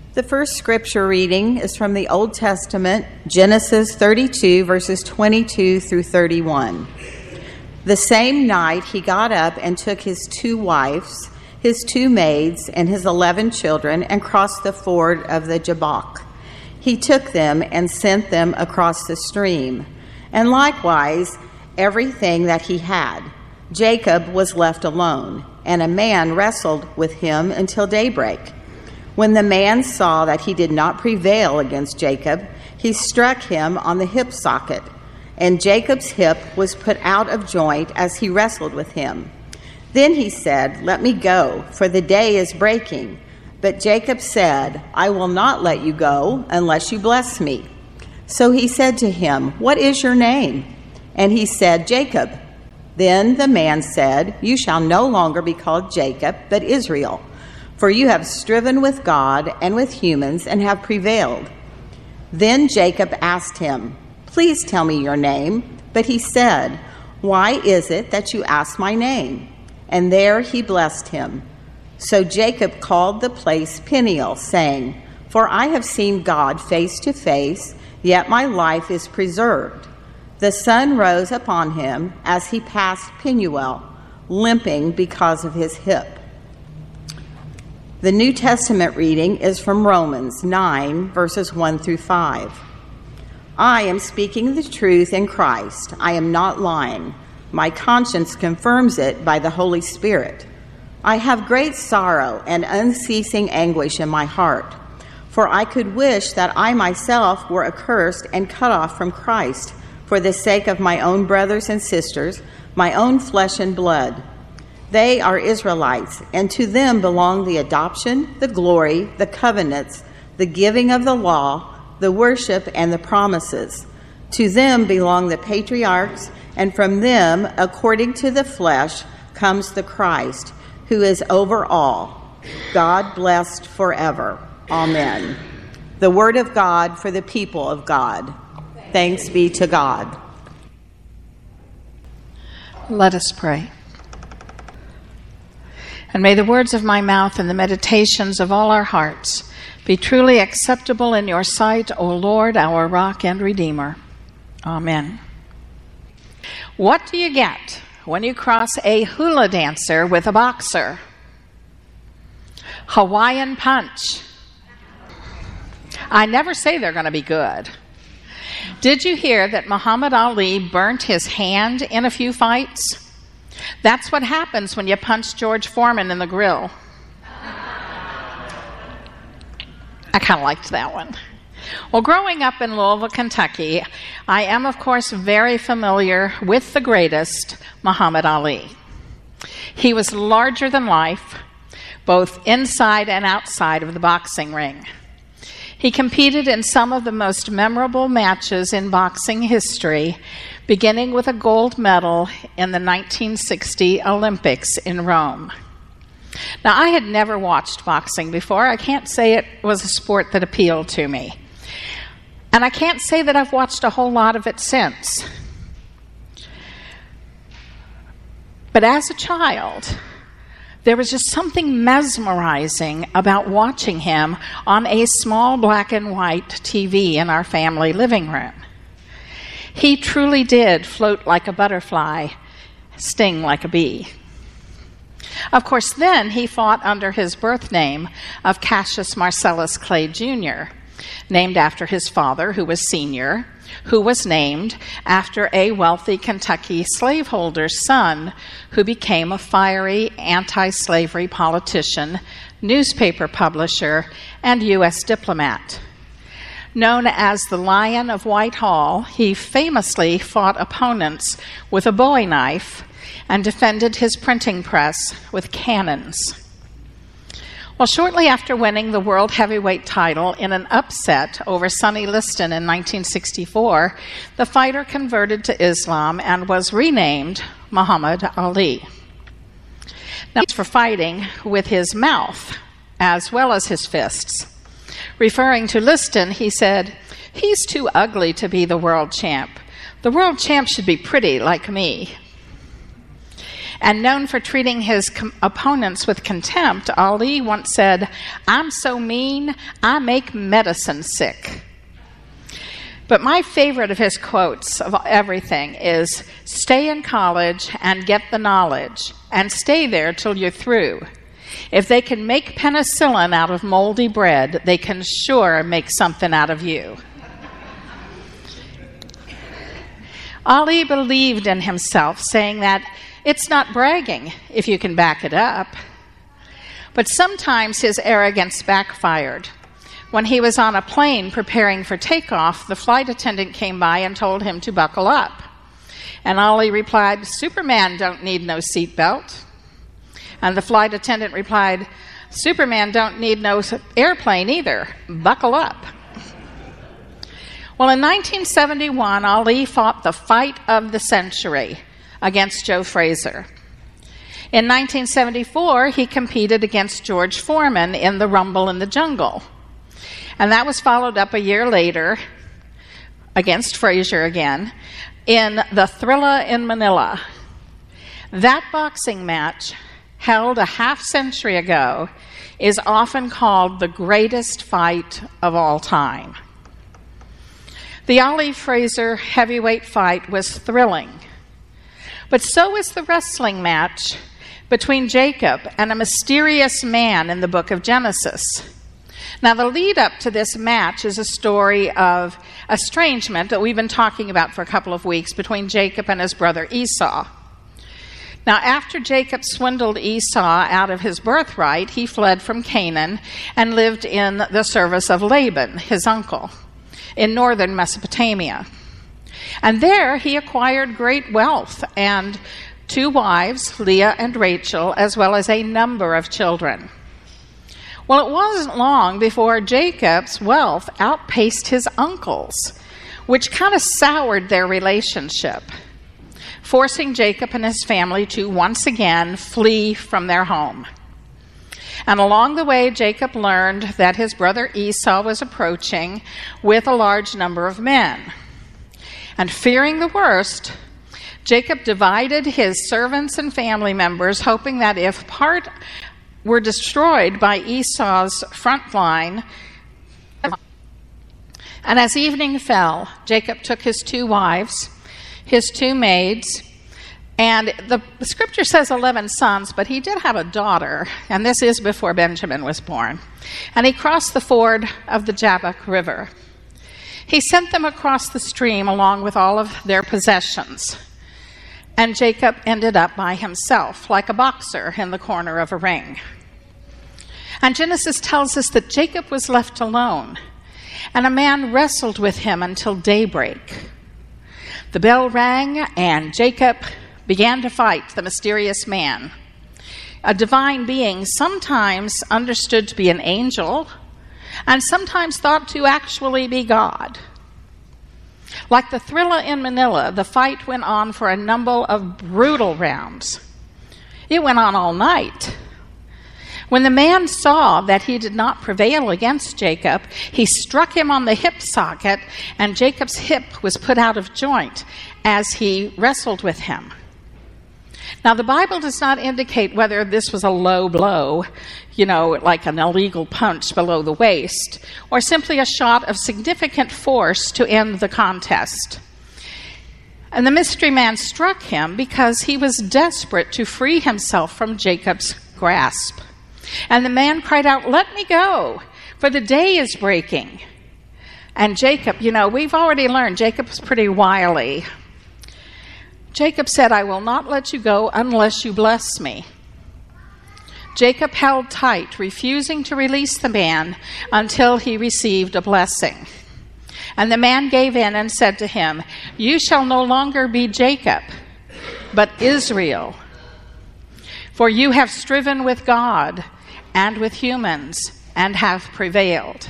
The first scripture reading is from the Old Testament, Genesis 32, verses 22 through 31. The same night he got up and took his 2 wives, his 2 maids, and his 11 children, and crossed the ford of the Jabbok. He took them and sent them across the stream, and likewise everything that he had. Jacob was left alone, and a man wrestled with him until daybreak. When the man saw that he did not prevail against Jacob, he struck him on the hip socket, and Jacob's hip was put out of joint as he wrestled with him. Then he said, "Let me go, for the day is breaking." But Jacob said, "I will not let you go unless you bless me." So he said to him, "What is your name?" And he said, "Jacob." Then the man said, "You shall no longer be called Jacob, but Israel. For you have striven with God and with humans and have prevailed." Then Jacob asked him, "Please tell me your name." But he said, "Why is it that you ask my name?" And there he blessed him. So Jacob called the place Peniel, saying, "For I have seen God face to face, yet my life is preserved." The sun rose upon him as he passed Penuel, limping because of his hip. The New Testament reading is from Romans 9, verses 1 through 5. I am speaking the truth in Christ. I am not lying. My conscience confirms it by the Holy Spirit. I have great sorrow and unceasing anguish in my heart, for I could wish that I myself were accursed and cut off from Christ for the sake of my own brothers and sisters, my own flesh and blood. They are Israelites, and to them belong the adoption, the glory, the covenants, the giving of the law, the worship, and the promises. To them belong the patriarchs, and from them, according to the flesh, comes the Christ, who is over all, God blessed forever. Amen. The word of God for the people of God. Thanks be to God. Let us pray. And may the words of my mouth and the meditations of all our hearts be truly acceptable in your sight, O Lord, our rock and redeemer. Amen. What do you get when you cross a hula dancer with a boxer? Hawaiian punch. I never say they're going to be good. Did you hear that Muhammad Ali burnt his hand in a few fights? That's what happens when you punch George Foreman in the grill. I kind of liked that one. Well, growing up in Louisville, Kentucky, I am, of course, very familiar with the greatest, Muhammad Ali. He was larger than life, both inside and outside of the boxing ring. He competed in some of the most memorable matches in boxing history, beginning with a gold medal in the 1960 Olympics in Rome. Now, I had never watched boxing before. I can't say it was a sport that appealed to me. And I can't say that I've watched a whole lot of it since. But as a child, there was just something mesmerizing about watching him on a small black and white TV in our family living room. He truly did float like a butterfly, sting like a bee. Of course, then he fought under his birth name of Cassius Marcellus Clay Jr., named after his father, who was senior, who was named after a wealthy Kentucky slaveholder's son who became a fiery anti-slavery politician, newspaper publisher, and U.S. diplomat. Known as the Lion of Whitehall, he famously fought opponents with a Bowie knife and defended his printing press with cannons. Well, shortly after winning the world heavyweight title in an upset over Sonny Liston in 1964, the fighter converted to Islam and was renamed Muhammad Ali. Now, it's for fighting with his mouth as well as his fists. Referring to Liston, he said, "He's too ugly to be the world champ. The world champ should be pretty like me." And known for treating his opponents with contempt, Ali once said, "I'm so mean, I make medicine sick." But my favorite of his quotes of everything is, "Stay in college and get the knowledge, and stay there till you're through. If they can make penicillin out of moldy bread, they can sure make something out of you." Ali believed in himself, saying that it's not bragging if you can back it up. But sometimes his arrogance backfired. When he was on a plane preparing for takeoff, the flight attendant came by and told him to buckle up. And Ali replied, "Superman don't need no seatbelt." And the flight attendant replied, "Superman don't need no airplane either. Buckle up." Well, in 1971, Ali fought the fight of the century against Joe Frazier. In 1974, he competed against George Foreman in the Rumble in the Jungle. And that was followed up a year later, against Frazier again, in the Thrilla in Manila. That boxing match, held a half-century ago, is often called the greatest fight of all time. The Ali Frazier heavyweight fight was thrilling, but so was the wrestling match between Jacob and a mysterious man in the book of Genesis. Now, the lead up to this match is a story of estrangement that we've been talking about for a couple of weeks between Jacob and his brother Esau. Now, after Jacob swindled Esau out of his birthright, he fled from Canaan and lived in the service of Laban, his uncle, in northern Mesopotamia. And there he acquired great wealth and 2 wives, Leah and Rachel, as well as a number of children. Well, it wasn't long before Jacob's wealth outpaced his uncle's, which kind of soured their relationship, forcing Jacob and his family to once again flee from their home. And along the way, Jacob learned that his brother Esau was approaching with a large number of men. And fearing the worst, Jacob divided his servants and family members, hoping that if part were destroyed by Esau's front line, and as evening fell, Jacob took his 2 wives, his 2 maids, and the scripture says 11 sons, but he did have a daughter, and this is before Benjamin was born. And he crossed the ford of the Jabbok River. He sent them across the stream along with all of their possessions. And Jacob ended up by himself, like a boxer in the corner of a ring. And Genesis tells us that Jacob was left alone, and a man wrestled with him until daybreak. The bell rang, and Jacob began to fight the mysterious man, a divine being sometimes understood to be an angel and sometimes thought to actually be God. Like the Thrilla in Manila, the fight went on for a number of brutal rounds. It went on all night. When the man saw that he did not prevail against Jacob, he struck him on the hip socket, and Jacob's hip was put out of joint as he wrestled with him. Now, the Bible does not indicate whether this was a low blow, like an illegal punch below the waist, or simply a shot of significant force to end the contest. And the mystery man struck him because he was desperate to free himself from Jacob's grasp. And the man cried out, "Let me go, for the day is breaking." And Jacob, we've already learned Jacob was pretty wily. Jacob said, "I will not let you go unless you bless me." Jacob held tight, refusing to release the man until he received a blessing. And the man gave in and said to him, "You shall no longer be Jacob, but Israel. For you have striven with God and with humans and have prevailed."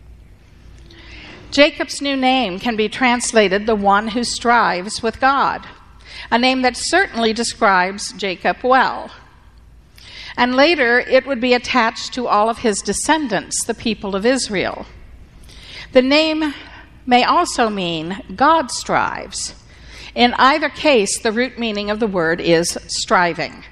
Jacob's new name can be translated the one who strives with God, a name that certainly describes Jacob well. And later, it would be attached to all of his descendants, the people of Israel. The name may also mean God strives. In either case, the root meaning of the word is striving.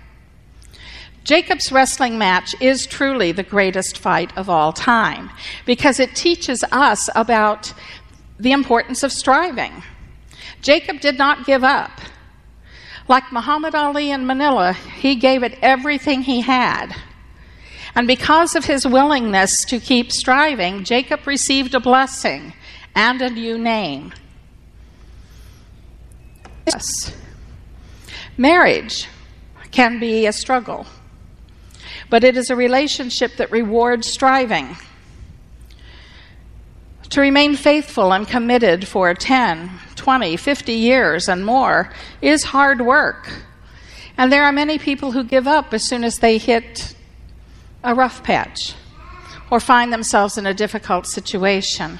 Jacob's wrestling match is truly the greatest fight of all time because it teaches us about the importance of striving. Jacob did not give up. Like Muhammad Ali in Manila, he gave it everything he had. And because of his willingness to keep striving, Jacob received a blessing and a new name. Yes. Marriage can be a struggle, but it is a relationship that rewards striving. To remain faithful and committed for 10, 20, 50 years and more is hard work. And there are many people who give up as soon as they hit a rough patch or find themselves in a difficult situation.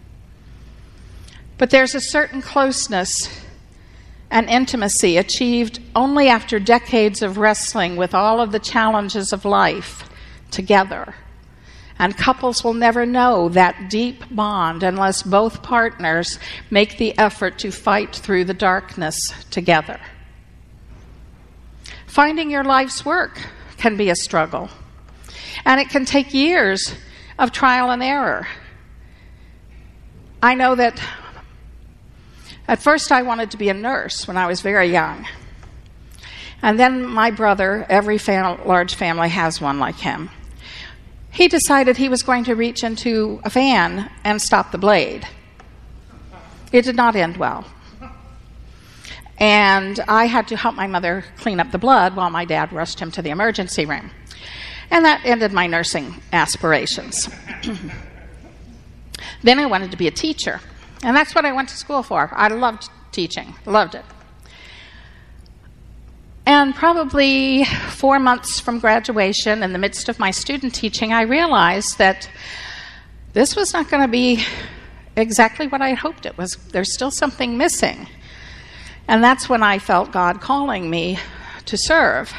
But there's a certain closeness and intimacy achieved only after decades of wrestling with all of the challenges of life together. And couples will never know that deep bond unless both partners make the effort to fight through the darkness together. Finding your life's work can be a struggle, and it can take years of trial and error. I know that at first I wanted to be a nurse when I was very young. And then my brother, every large family has one like him, he decided he was going to reach into a fan and stop the blade. It did not end well. And I had to help my mother clean up the blood while my dad rushed him to the emergency room. And that ended my nursing aspirations. Then I wanted to be a teacher. And that's what I went to school for. I loved teaching, loved it. And probably 4 months from graduation, in the midst of my student teaching, I realized that this was not going to be exactly what I had hoped it was. There's still something missing. And that's when I felt God calling me to serve.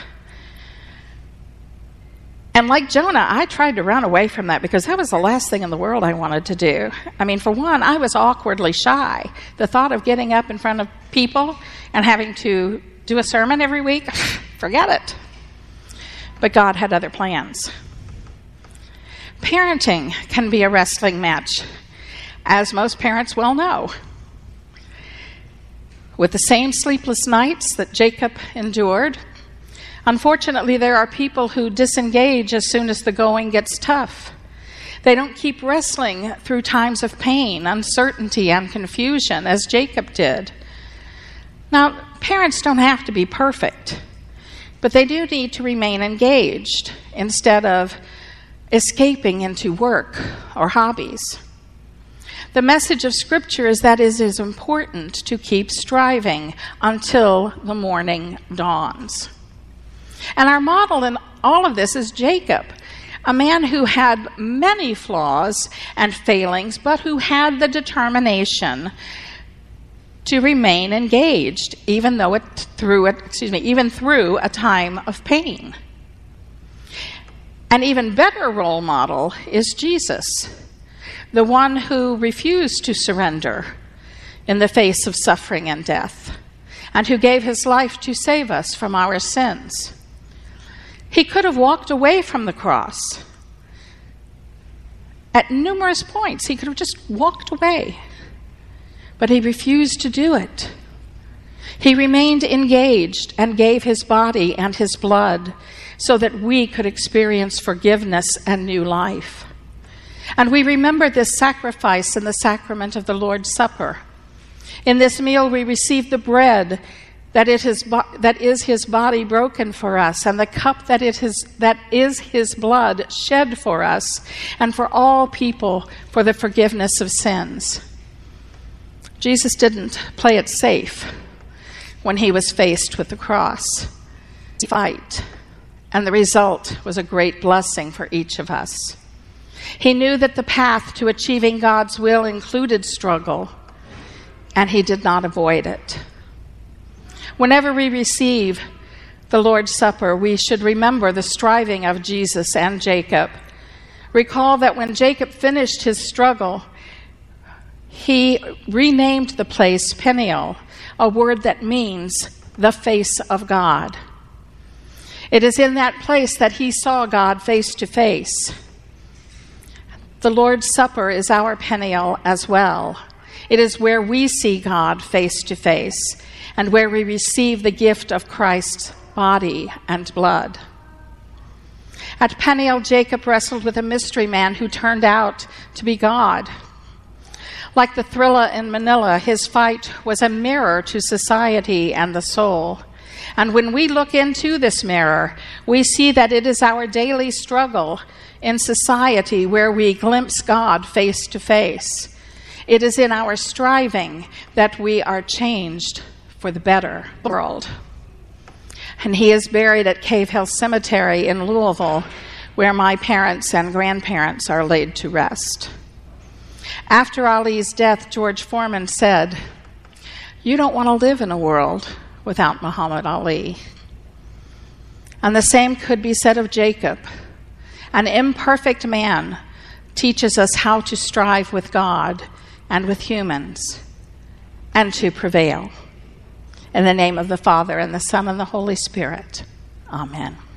And like Jonah, I tried to run away from that because that was the last thing in the world I wanted to do. I mean, for one, I was awkwardly shy. The thought of getting up in front of people and having to do a sermon every week, forget it. But God had other plans. Parenting can be a wrestling match, as most parents well know. With the same sleepless nights that Jacob endured, unfortunately, there are people who disengage as soon as the going gets tough. They don't keep wrestling through times of pain, uncertainty, and confusion, as Jacob did. Now, parents don't have to be perfect, but they do need to remain engaged instead of escaping into work or hobbies. The message of Scripture is that it is important to keep striving until the morning dawns. And our model in all of this is Jacob, a man who had many flaws and failings, but who had the determination to remain engaged, even through a time of pain. An even better role model is Jesus, the one who refused to surrender in the face of suffering and death, and who gave his life to save us from our sins. He could have walked away from the cross. At numerous points, he could have just walked away. But he refused to do it. He remained engaged and gave his body and his blood so that we could experience forgiveness and new life. And we remember this sacrifice in the sacrament of the Lord's Supper. In this meal, we receive the bread that is his body broken for us, and the cup that is his blood shed for us and for all people for the forgiveness of sins. Jesus didn't play it safe when he was faced with the cross. He fight, and the result was a great blessing for each of us. He knew that the path to achieving God's will included struggle, and he did not avoid it. Whenever we receive the Lord's Supper, we should remember the striving of Jesus and Jacob. Recall that when Jacob finished his struggle, he renamed the place Peniel, a word that means the face of God. It is in that place that he saw God face to face. The Lord's Supper is our Peniel as well. It is where we see God face to face and where we receive the gift of Christ's body and blood. At Peniel, Jacob wrestled with a mystery man who turned out to be God. Like the thriller in Manila, his fight was a mirror to society and the soul. And when we look into this mirror, we see that it is our daily struggle in society where we glimpse God face to face. It is in our striving that we are changed for the better world. And he is buried at Cave Hill Cemetery in Louisville, where my parents and grandparents are laid to rest. After Ali's death, George Foreman said, "You don't want to live in a world without Muhammad Ali." And the same could be said of Jacob. An imperfect man teaches us how to strive with God and with humans and to prevail. In the name of the Father, and the Son, and the Holy Spirit. Amen.